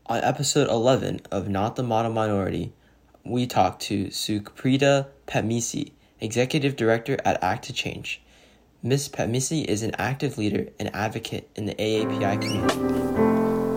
On episode 11 of Not the Model Minority, we talked to Sukhprita Patmisi, Executive Director at Act to Change. Ms. Patmisi is an active leader and advocate in the AAPI community.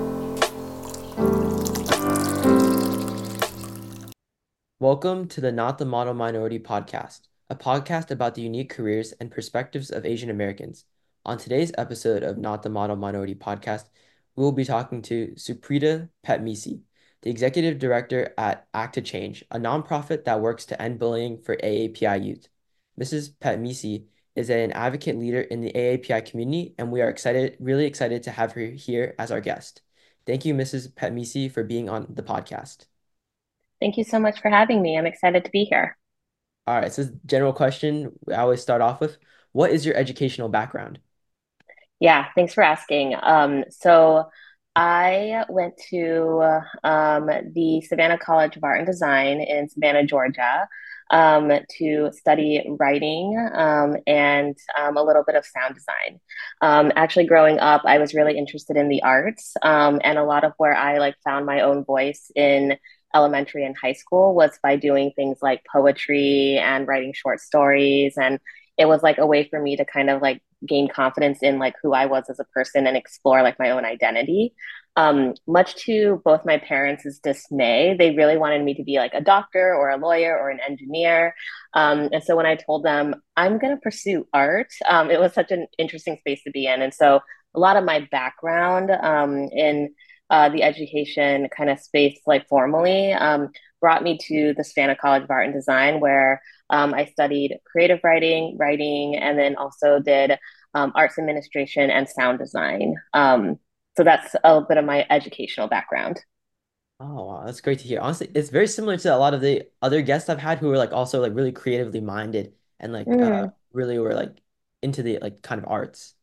Welcome to the Not the Model Minority podcast, a podcast about the unique careers and perspectives of Asian Americans. On today's episode of Not the Model Minority podcast, we will be talking to Sukhprita Patmisi, the Executive Director at Act to Change, a nonprofit that works to end bullying for AAPI youth. Mrs. Patmisi is an advocate leader in the AAPI community, and we are really excited to have her here as our guest. Thank you, Mrs. Patmisi, for being on the podcast. Thank you so much for having me. I'm excited to be here. All right, so general question I always start off with, what is your educational background? Yeah, thanks for asking. So I went to the Savannah College of Art and Design in Savannah, Georgia, to study writing and a little bit of sound design. Actually, growing up, I was really interested in the arts, and a lot of where I found my own voice in elementary and high school was by doing things like poetry and writing short stories, and it was like a way for me to kind of gain confidence in who I was as a person and explore my own identity. Much to both my parents' dismay, they really wanted me to be like a doctor or a lawyer or an engineer. And so when I told them I'm going to pursue art, it was such an interesting space to be in. And so a lot of my background in the education kind of space, formally, brought me to the Savannah College of Art and Design, where I studied creative writing, and then also did arts administration and sound design. So that's a little bit of my educational background. Oh, wow, that's great to hear. Honestly, it's very similar to a lot of the other guests I've had who are also really creatively minded and Mm. really were into the kind of arts.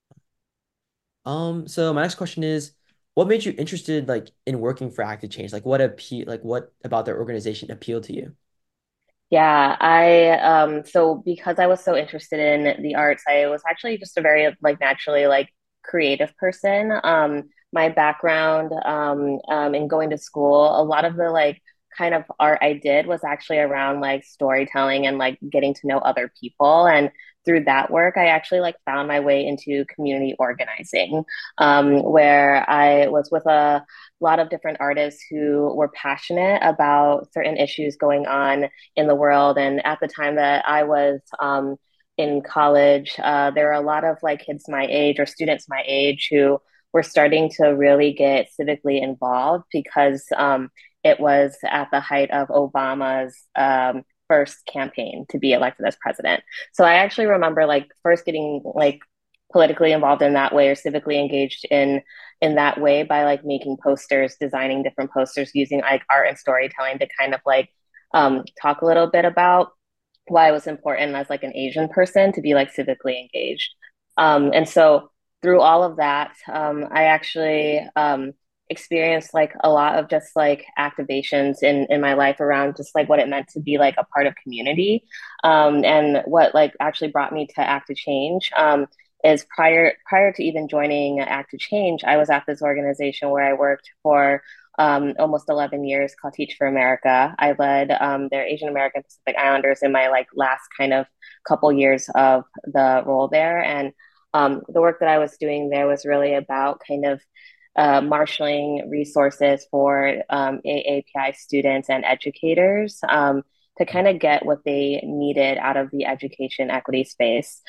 So my next question is, what made you interested in working for Active Change? What about their organization appealed to you? Yeah, I so because I was so interested in the arts, I was actually just a very naturally creative person. My background in going to school, a lot of the kind of art I did was actually around storytelling and getting to know other people. And through that work, I actually found my way into community organizing, where I was with a lot of different artists who were passionate about certain issues going on in the world. And at the time that I was in college, there were a lot of kids my age or students my age who were starting to really get civically involved because it was at the height of Obama's first campaign to be elected as president. So I actually remember first getting politically involved in that way or civically engaged in that way by making posters, designing different posters, using art and storytelling to kind of talk a little bit about why it was important as an Asian person to be civically engaged. And so through all of that, I actually experienced a lot of just activations in my life around just what it meant to be a part of community. And what actually brought me to Act to Change. Is prior to even joining Act to Change, I was at this organization where I worked for almost 11 years called Teach for America. I led their Asian American Pacific Islanders in my last kind of couple years of the role there. And the work that I was doing there was really about kind of marshaling resources for AAPI students and educators to kind of get what they needed out of the education equity space.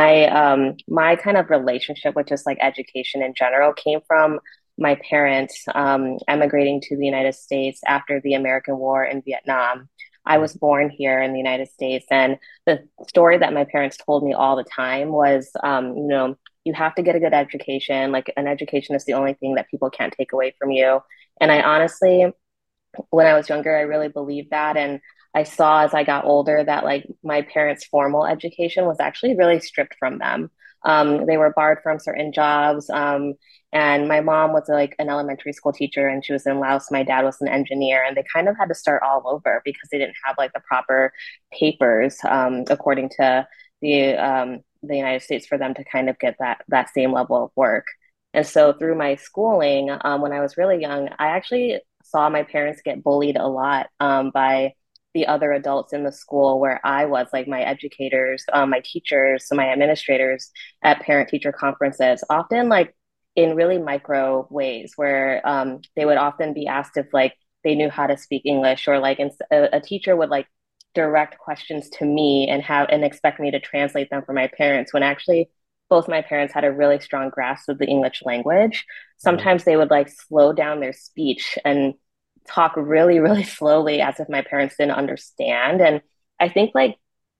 My kind of relationship with just education in general came from my parents emigrating to the United States after the American War in Vietnam. I was born here in the United States, and the story that my parents told me all the time was, you have to get a good education. Like an education is the only thing that people can't take away from you. And I honestly, when I was younger, I really believed that. And I saw as I got older that my parents' formal education was actually really stripped from them. They were barred from certain jobs. And my mom was an elementary school teacher and she was in Laos. My dad was an engineer, and they kind of had to start all over because they didn't have the proper papers according to the United States for them to kind of get that same level of work. And so through my schooling, when I was really young, I actually saw my parents get bullied a lot by the other adults in the school where I was, like my educators, my teachers, so my administrators at parent teacher conferences, often like in really micro ways where they would often be asked if like they knew how to speak English, or like a teacher would like direct questions to me and have and expect me to translate them for my parents when actually both my parents had a really strong grasp of the English language. Mhm. Sometimes they would like slow down their speech and talk really, really slowly as if my parents didn't understand. And I think like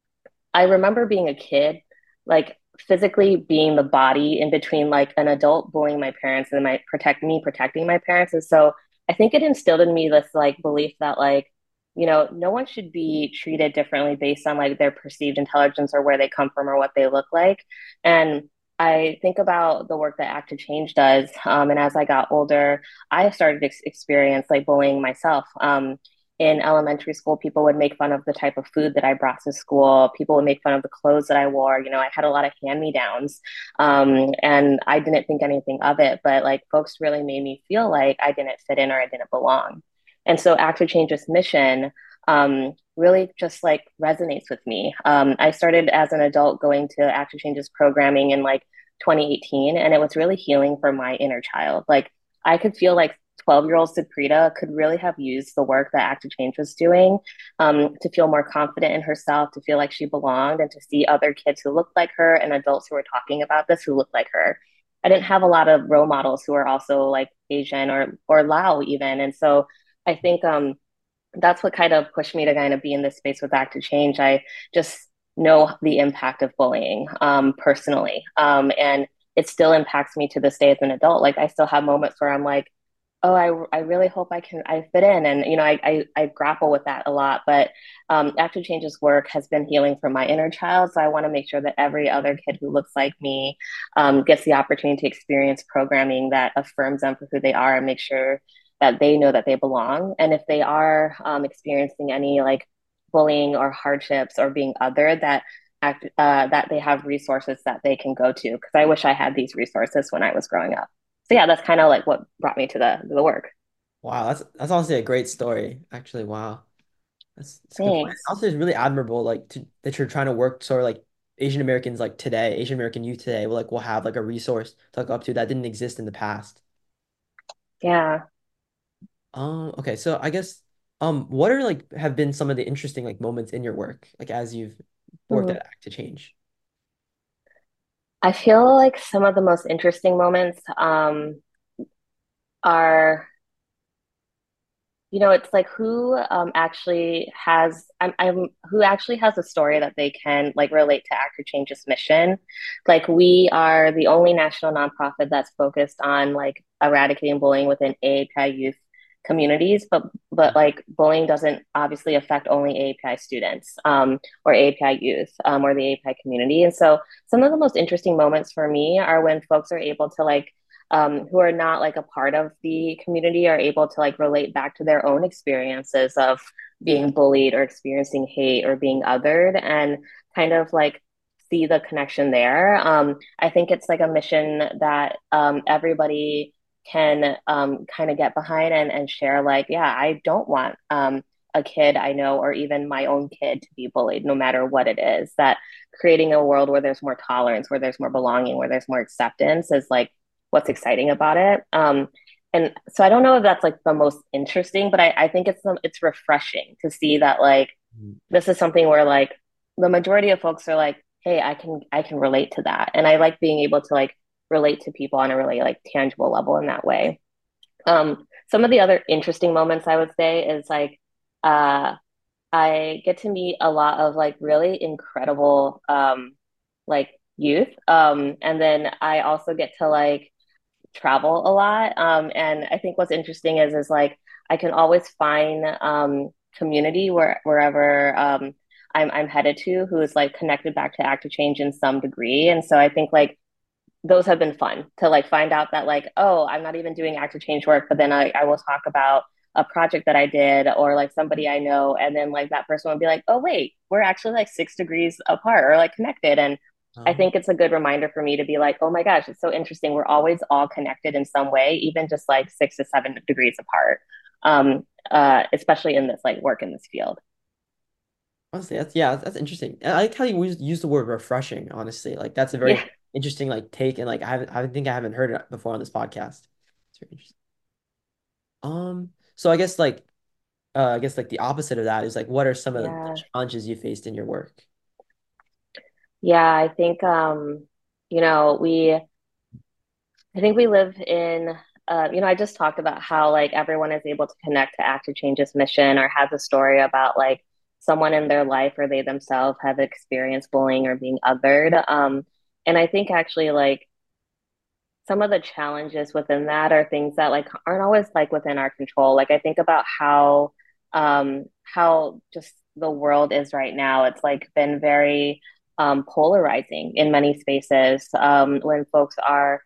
I remember being a kid, like physically being the body in between like an adult bullying my parents and my protecting my parents. And so I think it instilled in me this like belief that like, no one should be treated differently based on like their perceived intelligence or where they come from or what they look like. And I think about the work that Act to Change does. And as I got older, I started to experience like bullying myself. In elementary school, people would make fun of the type of food that I brought to school. People would make fun of the clothes that I wore. I had a lot of hand me downs, and I didn't think anything of it. But like folks really made me feel like I didn't fit in or I didn't belong. And so Act to Change's mission really just like resonates with me. I started as an adult going to Act to Change's programming in like 2018, and it was really healing for my inner child. Like I could feel like 12-year-old Saprita could really have used the work that Act to Change was doing to feel more confident in herself, to feel like she belonged, and to see other kids who looked like her and adults who were talking about this who looked like her. I didn't have a lot of role models who were also like Asian or Lao even, and so I think that's what kind of pushed me to kind of be in this space with Act to Change. I just know the impact of bullying personally, and it still impacts me to this day as an adult. Like I still have moments where I'm like, oh, I really hope I fit in. And, I grapple with that a lot. But Act to Change's work has been healing for my inner child. So I want to make sure that every other kid who looks like me gets the opportunity to experience programming that affirms them for who they are and make sure that they know that they belong. And if they are experiencing any like bullying or hardships or being other, that they have resources that they can go to. Because I wish I had these resources when I was growing up. So yeah, that's kind of like what brought me to the work. Wow, that's honestly a great story. Actually, wow. That's a good point. Thanks. Also, it's really admirable, that you're trying to work sort of like Asian Americans like today, Asian American youth today will have like a resource to look up to that didn't exist in the past. Yeah. Okay, so I guess what are like have been some of the interesting like moments in your work, like as you've worked at Mhm. Act to Change? I feel like some of the most interesting moments are it's like who actually has I'm who actually has a story that they can like relate to Act to Change's mission. Like we are the only national nonprofit that's focused on like eradicating bullying within AAPI youth communities, but like bullying doesn't obviously affect only AAPI students or AAPI youth or the AAPI community. And so some of the most interesting moments for me are when folks are able to like who are not like a part of the community are able to like relate back to their own experiences of being bullied or experiencing hate or being othered and kind of like see the connection there. I think it's like a mission that everybody can kind of get behind and share like, yeah, I don't want a kid I know or even my own kid to be bullied, no matter what it is. That creating a world where there's more tolerance, where there's more belonging, where there's more acceptance is like what's exciting about it. And so I don't know if that's like the most interesting, but I think it's refreshing to see that like Mhm. this is something where like the majority of folks are like, hey, I can relate to that. And I like being able to like relate to people on a really like tangible level in that way. Some of the other interesting moments I would say is like uh I get to meet a lot of like really incredible like youth. And then I also get to like travel a lot. And I think what's interesting is like I can always find community wherever I'm headed to who is like connected back to Act to Change in some degree. And so I think like those have been fun to like find out that like, oh, I'm not even doing Act to Change work, but then I will talk about a project that I did or like somebody I know, and then like that person will be like, oh wait, we're actually like 6 degrees apart or like connected. And I Um, think it's a good reminder for me to be like, oh my gosh, it's so interesting. We're always all connected in some way, even just like 6 to 7 degrees apart. Especially in this like work in this field. Honestly, that's interesting. And I like how you use the word refreshing, honestly. Like that's a Yeah, very interesting like take and like I haven't heard it before on this podcast. It's very interesting. So I guess like the opposite of that is like what are some of the yeah, challenges you faced in your work? yeah. You know, I think we live in, I just talked about how like everyone is able to connect to Active Change's mission or has a story about like someone in their life or they themselves have experienced bullying or being othered. And I think actually like some of the challenges within that are things that like aren't always like within our control. Like I think about how just the world is right now. It's like been very polarizing in many spaces. When folks are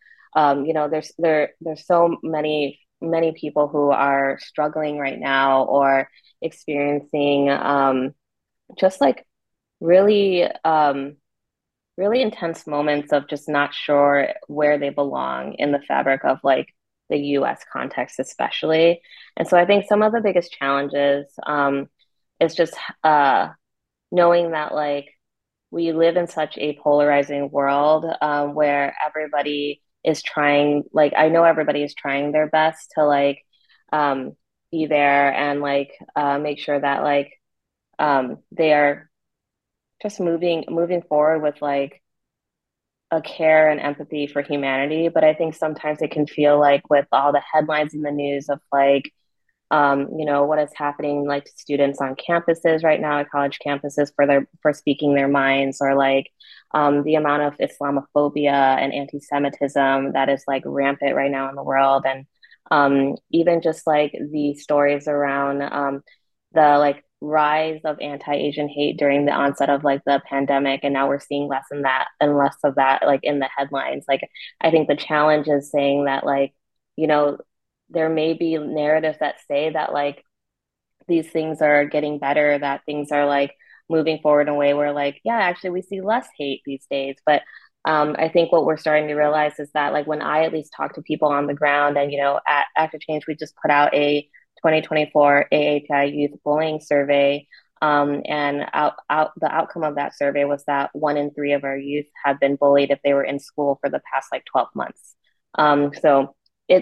there's so many people who are struggling right now or experiencing just like really really intense moments of just not sure where they belong in the fabric of like the US context, especially. And so I think some of the biggest challenges is just uh, knowing that like we live in such a polarizing world where everybody is trying, like, I know everybody is trying their best to like um, be there and like make sure that like they are just moving forward with like a care and empathy for humanity. But I think sometimes it can feel like with all the headlines in the news of like, what is happening like to students on campuses right now, at college campuses for speaking their minds, or like the amount of Islamophobia and anti-Semitism that is like rampant right now in the world, and even just like the stories around the like rise of anti-Asian hate during the onset of like the pandemic, and now we're seeing less and that and less of that like in the headlines. Like I think the challenge is saying that like, you know, there may be narratives that say that like these things are getting better, that things are like moving forward in a way where like, yeah, actually we see less hate these days. But I think what we're starting to realize is that like when I at least talk to people on the ground, and at Active Change, we just put out a 2024 AAPI Youth Bullying Survey. And the outcome of that survey was that 1 in 3 of our youth have been bullied if they were in school for the past like 12 months. So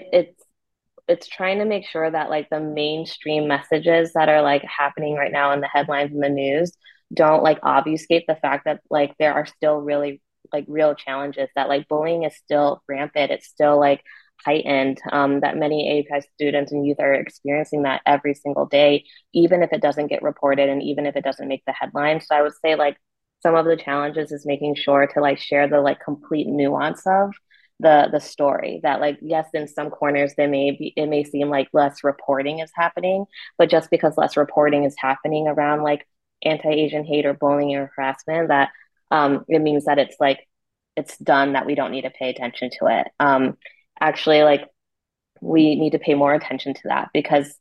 it's trying to make sure that like the mainstream messages that are like happening right now in the headlines and the news don't like obfuscate the fact that like there are still really like real challenges, that like bullying is still rampant, it's still like heightened, that many API students and youth are experiencing that every single day, even if it doesn't get reported and even if it doesn't make the headlines. So I would say like some of the challenges is making sure to like share the like complete nuance of the story, that like yes, in some corners it may seem like less reporting is happening, but just because less reporting is happening around like anti-Asian hate or bullying or harassment, that it means that it's like it's done, that we don't need to pay attention to it. Actually, like we need to pay more attention to that because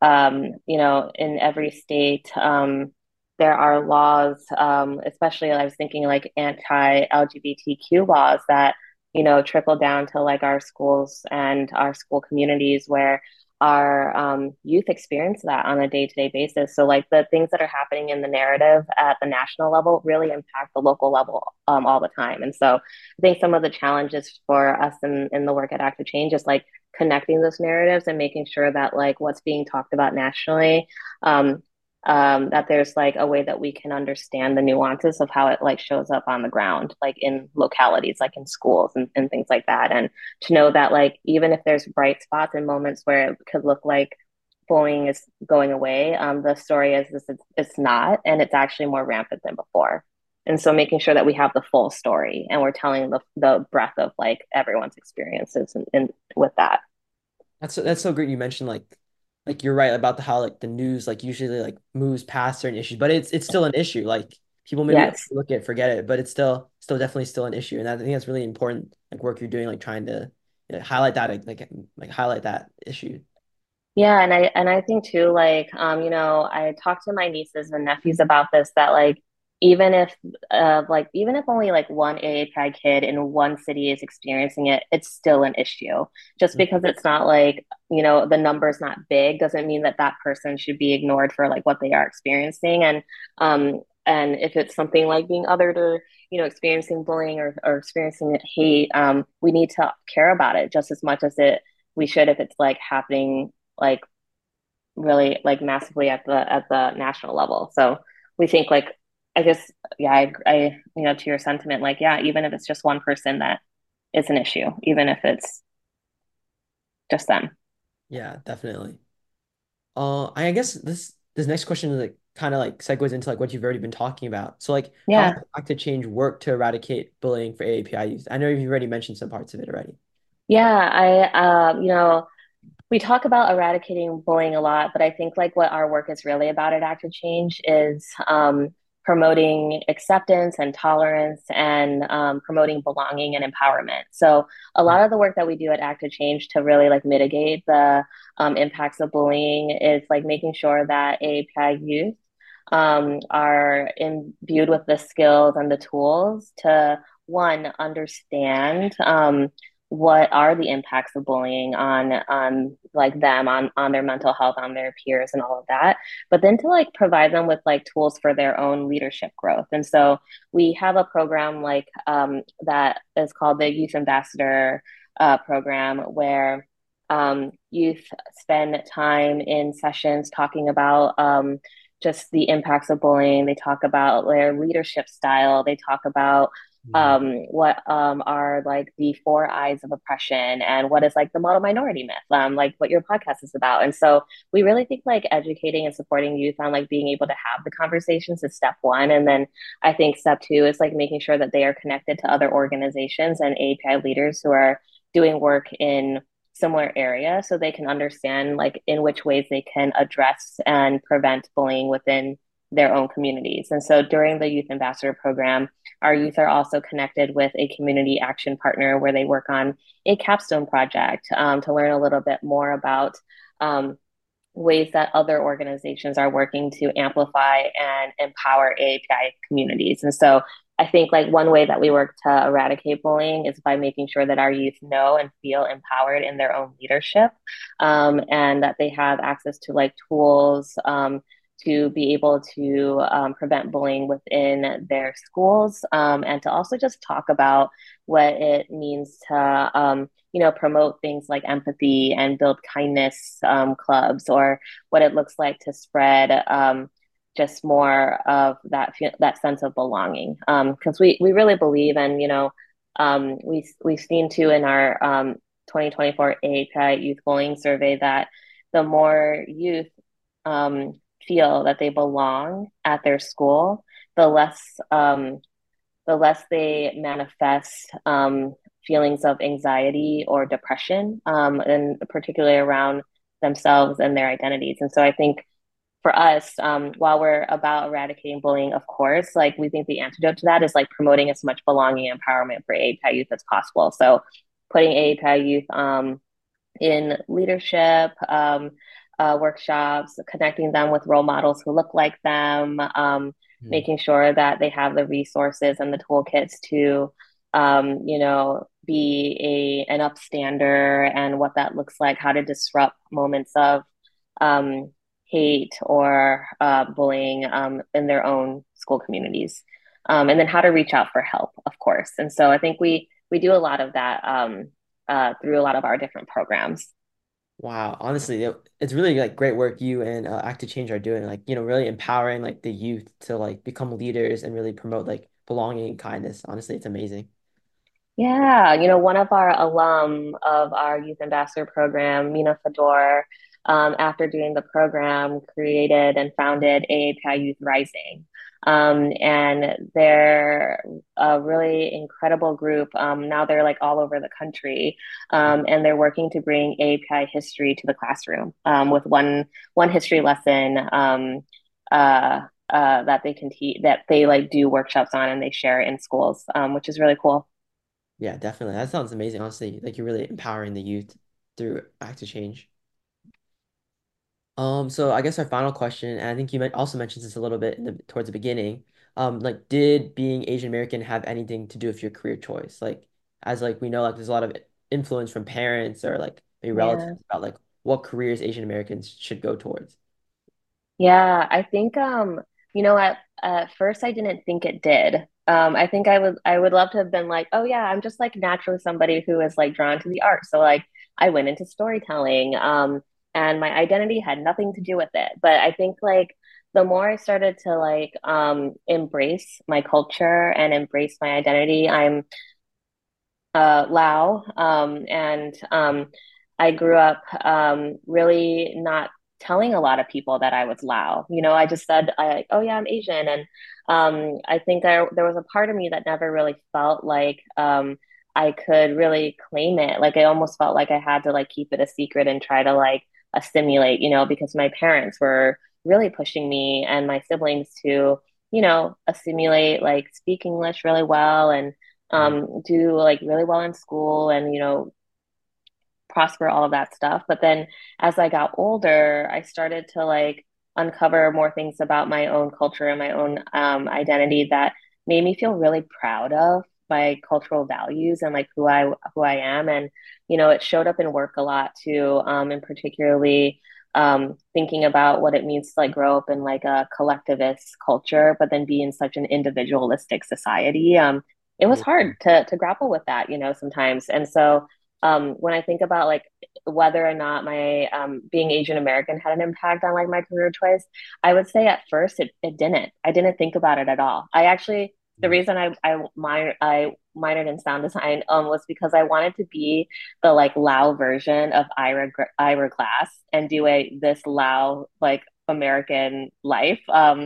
in every state there are laws, especially I was thinking like anti-LGBTQ laws that trickle down to like our schools and our school communities, where our youth experience that on a day-to-day basis. So like the things that are happening in the narrative at the national level really impact the local level all the time. And so I think some of the challenges for us in the work at Active Change is like connecting those narratives and making sure that like what's being talked about nationally, um, that there's like a way that we can understand the nuances of how it like shows up on the ground, like in localities, like in schools and things like that. And to know that like even if there's bright spots and moments where it could look like bullying is going away, the story is this: it's not, and it's actually more rampant than before. And so making sure that we have the full story and we're telling the breadth of like everyone's experiences and with that. That's so great you mentioned like you're right about the how like the news like usually like moves past certain issues, but it's still an issue. Like people maybe Yes. overlook it, forget it, but it's still definitely still an issue. And I think that's really important, like work you're doing, like trying to highlight that like highlight that issue. Yeah, and I think too, like, I talk to my nieces and nephews about this, that like even if even if only like one AAPI kid in one city is experiencing it, it's still an issue. Just Mhm. because it's not like, the number's not big doesn't mean that that person should be ignored for like what they are experiencing. And if it's something like being othered or, experiencing bullying or experiencing hate, we need to care about it just as much as it we should if it's like happening like really like massively at the national level. So we think like I guess yeah, to your sentiment, like yeah, even if it's just one person that is an issue, even if it's just them. Yeah, definitely. I guess this next question is like kind of like segues into like what you've already been talking about. So like how Yeah. has Active Change work to eradicate bullying for AAPI youth? I know you've already mentioned some parts of it already. Yeah, we talk about eradicating bullying a lot, but I think like what our work is really about at Active Change is promoting acceptance and tolerance and promoting belonging and empowerment. So a lot of the work that we do at Active Change to really like mitigate the impacts of bullying is like making sure that API youth are imbued with the skills and the tools to one understand what are the impacts of bullying on like them on their mental health on their peers and all of that, but then to like provide them with like tools for their own leadership growth. And so we have a program like that is called the Youth Ambassador program, where youth spend time in sessions talking about just the impacts of bullying. They talk about their leadership style. They talk about Mhm. what are like the four eyes of oppression and what is like the model minority myth, like what your podcast is about. And so we really think like educating and supporting youth on like being able to have the conversations is step one. And then I think step two is like making sure that they are connected to other organizations and API leaders who are doing work in similar area so they can understand like in which ways they can address and prevent bullying within their own communities. And so during the Youth Ambassador program, our youth are also connected with a community action partner where they work on a capstone project to learn a little bit more about um, ways that other organizations are working to amplify and empower API communities. And so I think like one way that we work to eradicate bullying is by making sure that our youth know and feel empowered in their own leadership, and that they have access to like tools to be able to prevent bullying within their schools, and to also just talk about what it means to promote things like empathy and build kindness clubs, or what it looks like to spread just more of that sense of belonging. Because we really believe, and we've seen too in our 2024 API Youth Bullying Survey that the more youth feel that they belong at their school, the less the less they manifest feelings of anxiety or depression, and particularly around themselves and their identities. And so I think for us, while we're about eradicating bullying, of course, like we think the antidote to that is like promoting as much belonging and empowerment for API youth as possible. So putting API youth in leadership workshops, connecting them with role models who look like them, Mhm. making sure that they have the resources and the toolkits to, be an upstander and what that looks like, how to disrupt moments of um, hate or bullying in their own school communities, and then how to reach out for help, of course. And so I think we do a lot of that through a lot of our different programs. Wow, honestly, it's really like great work you and Active Change are doing, like, really empowering like the youth to like become leaders and really promote like belonging and kindness. Honestly, it's amazing. Yeah, one of our alum of our youth ambassador program, Mina Fedor, after doing the program, created and founded AAPI Youth Rising. And they're a really incredible group. Now they're like all over the country, and they're working to bring AAPI history to the classroom with one history lesson that they can teach, that they like do workshops on and they share in schools, which is really cool. Yeah, definitely. That sounds amazing, honestly. Like you're really empowering the youth through Active Change. So I guess our final question, and I think you also mentioned this a little bit towards the beginning. Like, did being Asian American have anything to do with your career choice? Like, as like we know, like there's a lot of influence from parents or like maybe Yeah. relatives about like what careers Asian Americans should go towards. Yeah, I think at first I didn't think it did. I think I would love to have been like, oh yeah, I'm just like naturally somebody who is like drawn to the arts. So like I went into storytelling, and my identity had nothing to do with it. But I think like the more I started to like embrace my culture and embrace my identity, I'm Lao, and I grew up really not telling a lot of people that I was Lao. You know, I just said, "Oh yeah, I'm Asian," and I think there was a part of me that never really felt like I could really claim it. Like I almost felt like I had to like keep it a secret and try to like assimilate, you know, because my parents were really pushing me and my siblings to, you know, assimilate, like speak English really well and Mm, do like really well in school and, you know, prosper, all of that stuff. But then as I got older, I started to like uncover more things about my own culture and my own identity that made me feel really proud of my cultural values and like who I am. And, you know, it showed up in work a lot too, and particularly thinking about what it means to like grow up in like a collectivist culture, but then be in such an individualistic society. It was yeah. hard to grapple with that, you know, sometimes. And so when I think about like whether or not my being Asian American had an impact on like my career choice, I would say at first it didn't. I didn't think about it at all. I actually the Mm. reason I minored in sound design was because I wanted to be the like Lao version of Ira Glass and do a this Lao like American life.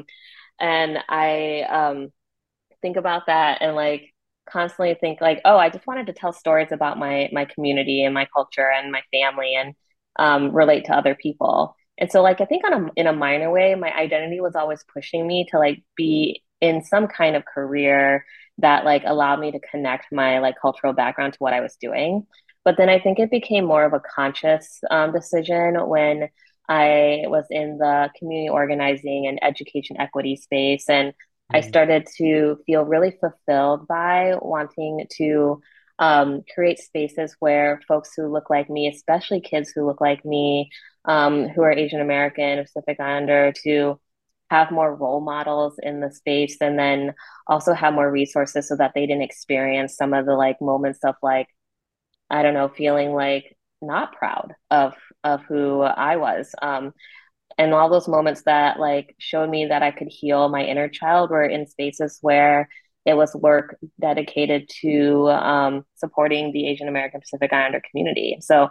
And I think about that and like constantly think like, oh, I just wanted to tell stories about my community and my culture and my family and relate to other people. And so like I think in a minor way, my identity was always pushing me to like be in some kind of career that like allowed me to connect my like cultural background to what I was doing. But then I think it became more of a conscious decision when I was in the community organizing and education equity space and I Mm. started to feel really fulfilled by wanting to create spaces where folks who look like me, especially kids who look like me, who are Asian American or Pacific Islander, to have more role models in the space and then also have more resources so that they didn't experience some of the like moments of like, I don't know, feeling like not proud of who I was. And all those moments that like showed me that I could heal my inner child were in spaces where it was work dedicated to supporting the Asian American Pacific Islander community. So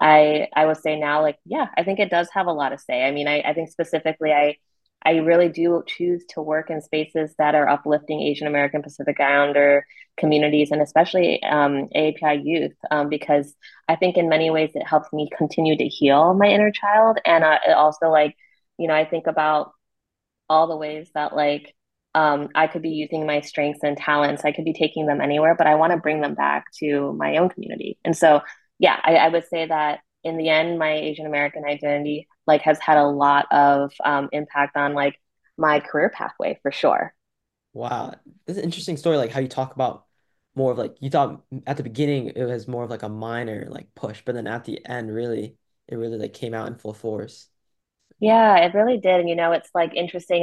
I would say now, like, yeah, I think it does have a lot to say. I mean, I think specifically, I really do choose to work in spaces that are uplifting Asian American Pacific Islander communities and especially AAPI youth, because I think in many ways it helps me continue to heal my inner child. And it also like, you know, I think about all the ways that like I could be using my strengths and talents. I could be taking them anywhere, but I want to bring them back to my own community. And so, yeah, I would say that in the end, my Asian American identity like has had a lot of impact on like my career pathway for sure. Wow. This is an interesting story, like how you talk about more of like you thought at the beginning it was more of like a minor like push, but then at the end really it really like came out in full force. Yeah, it really did. And you know, it's like interesting.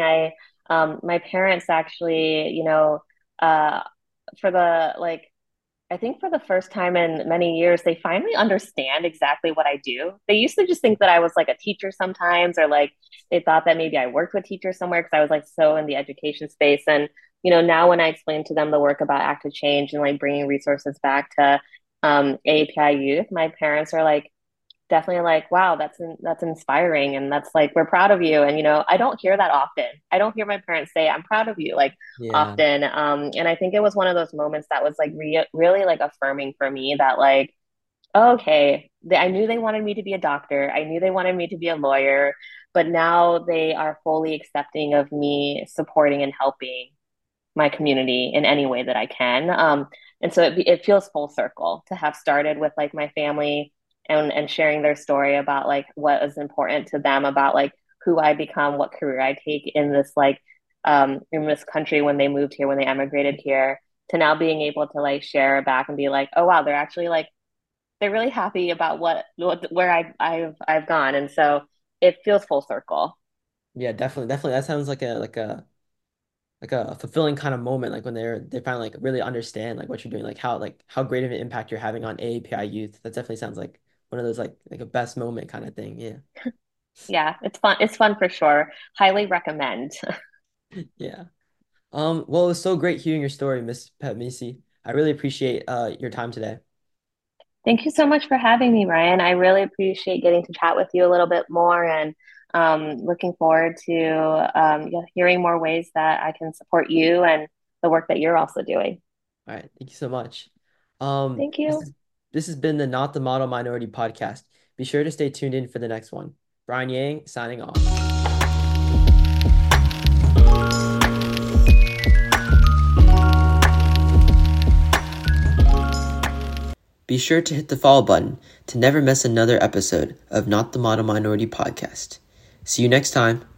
My parents actually, you know, uh, for the like I think for the first time in many years, they finally understand exactly what I do. They used to just think that I was like a teacher sometimes, or like they thought that maybe I worked with teachers somewhere because I was like so in the education space. And, you know, now when I explain to them the work about active change and like bringing resources back to AAPI youth, my parents are like, definitely like, wow, that's inspiring and that's like we're proud of you. And you know, I don't hear that often. I don't hear my parents say I'm proud of you like Yeah. often. And I think it was one of those moments that was like really like affirming for me that like, okay, I knew they wanted me to be a doctor. I knew they wanted me to be a lawyer, but now they are fully accepting of me supporting and helping my community in any way that I can. And so it feels full circle to have started with like my family and sharing their story about like what is important to them about like who I become, what career I take in this like in this country when they moved here, when they emigrated here, to now being able to like share back and be like, oh wow, they're actually like they're really happy about where I've gone, and so it feels full circle. Yeah, definitely, definitely. That sounds like a fulfilling kind of moment, like when they finally like really understand like what you're doing, like how great of an impact you're having on AAPI youth. That definitely sounds like one of those like a best moment kind of thing. Yeah. Yeah, it's fun. It's fun for sure. Highly recommend. Yeah. Well, it was so great hearing your story, Miss Pet Missy. I really appreciate your time today. Thank you so much for having me, Ryan. I really appreciate getting to chat with you a little bit more and looking forward to yeah, hearing more ways that I can support you and the work that you're also doing. All right, thank you so much. Thank This you. is this has been the Not the Model Minority podcast. Be sure to stay tuned in for the next one. Brian Yang signing off. Be sure to hit the follow button to never miss another episode of Not the Model Minority podcast. See you next time.